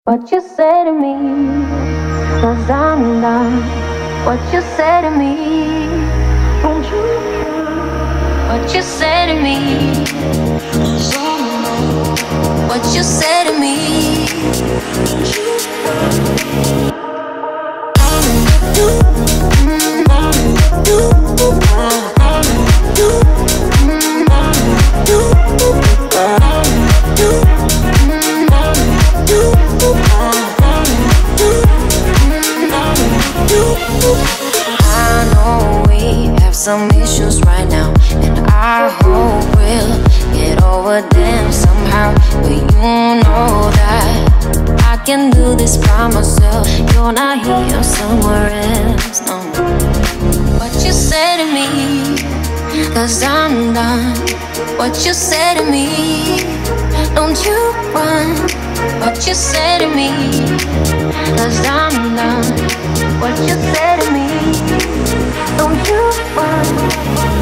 What you say to me, cause I'm done. What you say to me, don't you? What you say to me, what you say to me, I know we have some issues right now, and I hope we'll get over them somehow. But you know that I can do this by myself. You're not here, somewhere else, no. What you say to me, cause I'm done. What you say to me, don't you run. What you say to me, cause I'm done. What you say to me, don't you run.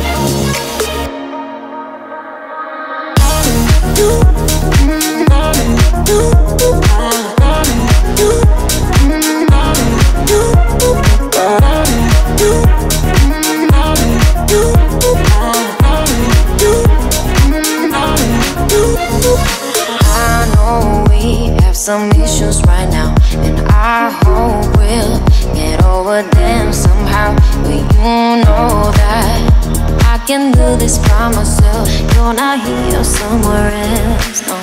I know we have some issues right now, and I hope we'll get over them somehow. But you know that I can do this by myself. You're not here, somewhere else, no.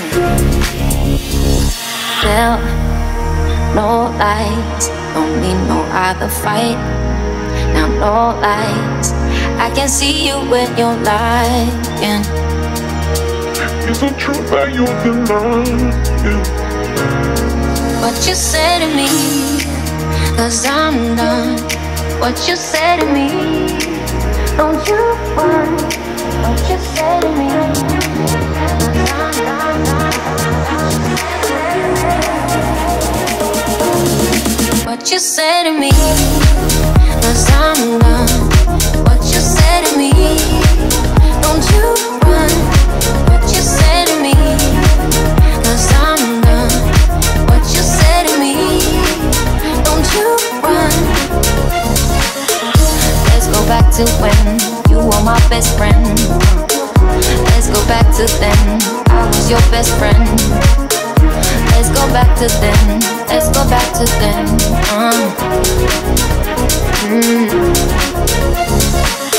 Tell no lies, don't need no other fight. Now no lies, I can see you when you're lying. Is it true that you deny it? What you say to me, cause I'm done. What you say to me, don't you run. What you say to me, cause I'm done. What you say to me, cause I'm done. What you say to me, don't you run. What you say to me, cause I'm done. What you say to me, don't you run. Let's go back to when you were my best friend. Let's go back to then, I was your best friend. Let's go back to then, let's go back to then.